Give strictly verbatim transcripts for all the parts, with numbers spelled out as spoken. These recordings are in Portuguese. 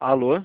Alô?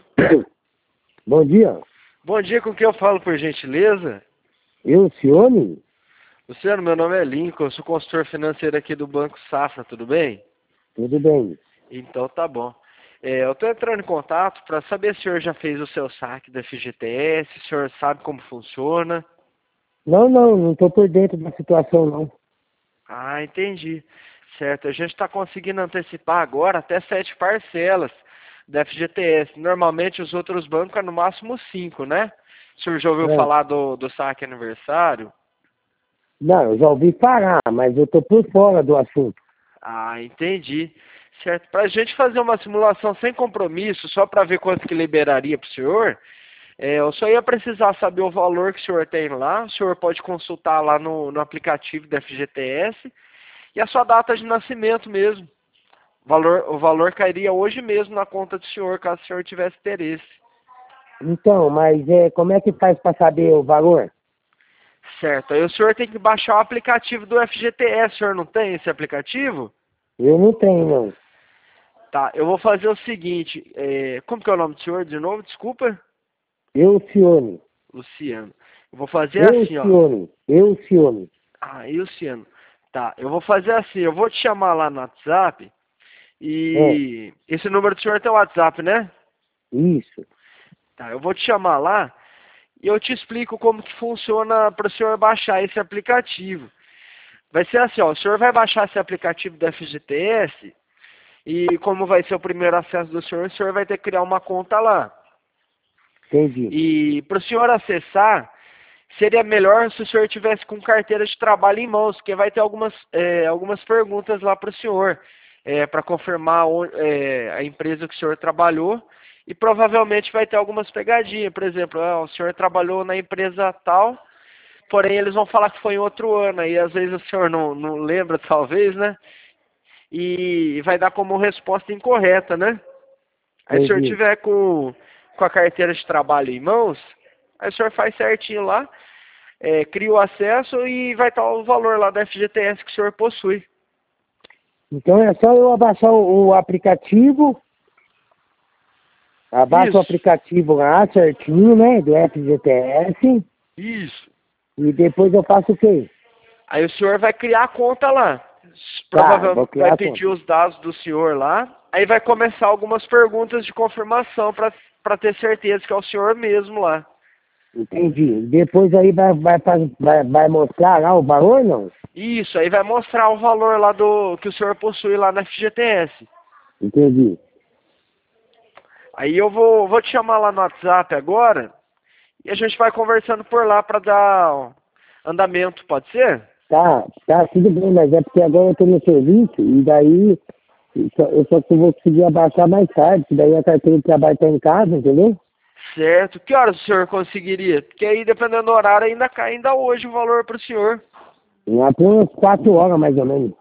Bom dia. Bom dia, com quem eu falo, por gentileza? Eu, Cione? Luciano, meu nome é Lincoln, eu sou consultor financeiro aqui do Banco Safra, tudo bem? Tudo bem. Então tá bom. É, eu estou entrando em contato para saber se o senhor já fez o seu saque da F G T S, se o senhor sabe como funciona. Não, não, não estou por dentro da situação, não. Ah, entendi. Certo, a gente está conseguindo antecipar agora até sete parcelas da F G T S. Normalmente os outros bancos é no máximo cinco, né? O senhor já ouviu É. falar do, do saque aniversário? Não, eu já ouvi falar, mas eu estou por fora do assunto. Ah, entendi. Certo. Para a gente fazer uma simulação sem compromisso, só para ver quanto que liberaria para o senhor, é, eu só ia precisar saber o valor que o senhor tem lá. O senhor pode consultar lá no, no aplicativo da F G T S e a sua data de nascimento mesmo. O valor, o valor cairia hoje mesmo na conta do senhor, caso o senhor tivesse interesse. Então, mas é, como é que faz para saber o valor? Certo. Aí o senhor tem que baixar o aplicativo do F G T S. O senhor não tem esse aplicativo? Eu não tenho, não. Tá, eu vou fazer o seguinte. É, como que é o nome do senhor de novo? Desculpa. Eu, Cione. Luciano. Eu vou fazer Eu, assim, ó. Cione. Eu, Cione. Ah, e Luciano. Tá, eu vou fazer assim, eu vou te chamar lá no WhatsApp É, e esse número do senhor tem o WhatsApp, né? isso. Tá, eu vou te chamar lá e eu te explico como que funciona para o senhor baixar esse aplicativo. Vai ser assim, ó, o senhor vai baixar esse aplicativo da F G T S e como vai ser o primeiro acesso do senhor, o senhor vai ter que criar uma conta lá. Entendi. E para o senhor acessar, seria melhor se o senhor tivesse com carteira de trabalho em mãos, porque vai ter algumas, é, algumas perguntas lá para o senhor, é, para confirmar o- é, a empresa que o senhor trabalhou, e provavelmente vai ter algumas pegadinhas. Por exemplo, ah, o senhor trabalhou na empresa tal, porém eles vão falar que foi em outro ano, e às vezes o senhor não, não lembra, talvez, né? E vai dar como resposta incorreta, né? Aí se o senhor Entendi. tiver com, com a carteira de trabalho em mãos, aí o senhor faz certinho lá, é, cria o acesso e vai estar o valor lá da F G T S que o senhor possui. Então é só eu abaixar o, o aplicativo, abaixo o Isso, aplicativo lá certinho, né, do F G T S, isso. e depois eu faço o quê? Aí o senhor vai criar a conta lá. Tá, vou Provavelmente vai criar a pedir conta. os dados do senhor lá. Aí vai começar algumas perguntas de confirmação para ter certeza que é o senhor mesmo lá. Entendi. Depois aí vai, vai, faz- vai, vai mostrar lá o valor, não? Isso, aí vai mostrar o valor lá do que o senhor possui lá na F G T S. Entendi. Aí eu vou, vou te chamar lá no WhatsApp agora e a gente vai conversando por lá para dar andamento, pode ser? Tá, tá, tudo bem, mas é porque agora eu tô no serviço e daí eu só, eu só vou conseguir abaixar mais tarde, que daí a carteira de trabalho tá em casa, entendeu? Certo. Que horas o senhor conseguiria? Porque aí, dependendo do horário, ainda cai ainda hoje o valor para o senhor. Lá por umas quatro horas mais ou menos.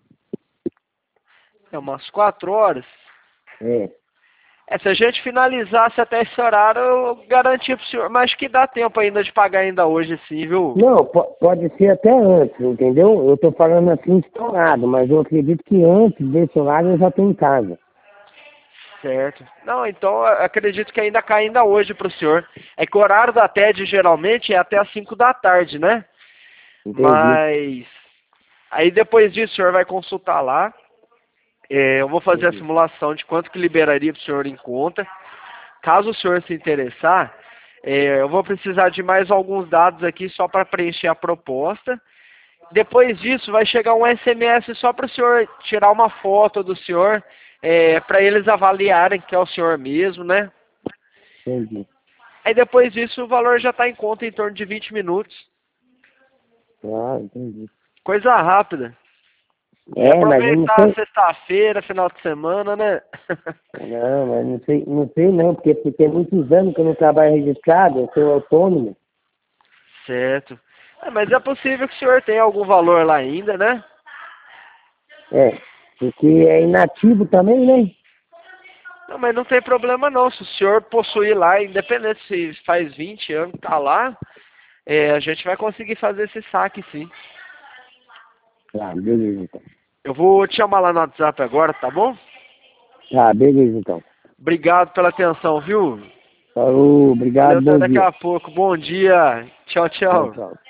É umas quatro horas. É. É, se a gente finalizasse até esse horário, eu garantia para o senhor. Mas que dá tempo ainda de pagar ainda hoje, sim, viu? Não, po- pode ser até antes, entendeu? Eu tô falando assim estourado, mas eu acredito que antes desse horário eu já tô em casa. Certo. Não, então eu acredito que ainda cai ainda hoje para o senhor. É que o horário da T E D geralmente é até as cinco da tarde, né? Entendi. Mas aí depois disso o senhor vai consultar lá. É, eu vou fazer a Entendi. simulação de quanto que liberaria para o senhor em conta. Caso o senhor se interessar, é, eu vou precisar de mais alguns dados aqui só para preencher a proposta. Depois disso, vai chegar um S M S só para o senhor tirar uma foto do senhor, é, para eles avaliarem que é o senhor mesmo, né? Entendi. Aí depois disso, o valor já está em conta em torno de vinte minutos. Ah, entendi. Coisa rápida. É É, mas eu não aproveitar a sei. sexta-feira, final de semana, né? Não, mas não sei, não sei não, porque, porque tem muitos anos que eu não trabalho registrado, eu sou autônomo. Certo. É, mas é possível que o senhor tenha algum valor lá ainda, né? É, porque é inativo também, né? Não, mas não tem problema não. Se o senhor possuir lá, independente se faz vinte anos que tá lá, é, a gente vai conseguir fazer esse saque sim. Tá, beleza então. Eu vou te chamar lá no WhatsApp agora, tá bom? Tá, beleza então. Obrigado pela atenção, viu? Falou, obrigado, Valeu, bom até daqui dia. a pouco. Bom dia. Tchau, Tchau, tchau. tchau.